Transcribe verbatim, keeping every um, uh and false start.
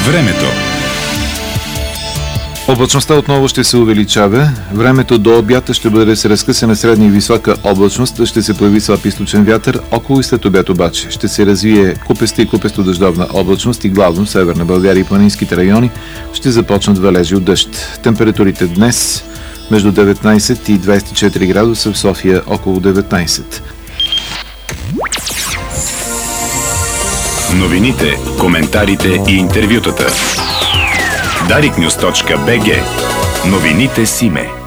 Времето. Облачността отново ще се увеличава. Времето до обята ще бъде с разкъсана средна и висока облачност. Ще се появи слаб източен вятър. Около и след обяд обаче ще се развие купеста и купесто дъждовна облачност и главно Северна България и планинските райони ще започнат валежи от дъжд. Температурите днес между деветнайсет и двайсет и четири градуса, в София около деветнайсет. Новините, коментарите и интервютата. дарик нюз точка би джи. Новините с име.